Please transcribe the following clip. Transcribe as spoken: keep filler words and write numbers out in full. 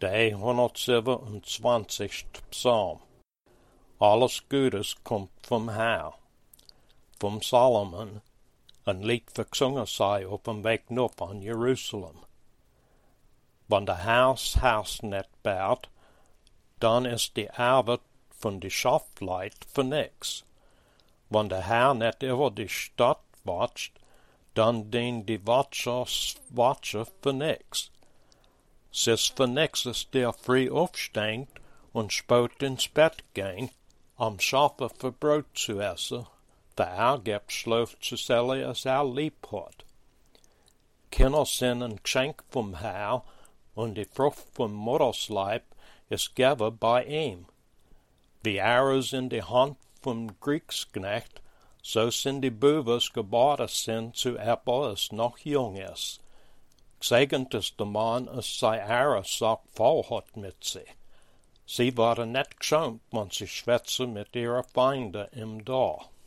Der hundertsiebenundzwanzigste Psalm. Alles Gutes kommt vom Herr. Vom Salomon, een lied verzongen zij op een weg op aan Jeruzalem. Wann der Herrs Haus net baut, dan is die Arbeit von die Schaffleit für nix. Wann der Herr net über die Stadt watscht, dan dien die Watschers watschen für nix. Sis für nix ist der früh aufsteht und spät ins Bett geht, am Schaffen für Brot zu essen, der er gibt schläft zu sellen, als er lieb hat. Kinder sind ein Geschenk vom Herr, und die Frucht vom Muttersleib ist Gabe bei ihm. Wie Arrows in die Hand vom Kriegsknecht, so sind die Bubes geboren sind zu Äppel, es noch jung ist. Gesegnet ist der Mann, es sei Arrows voll hat mit sie. Sie waren nicht geschämt, wenn sie schwätzen mit ihren Feinden im Dorf.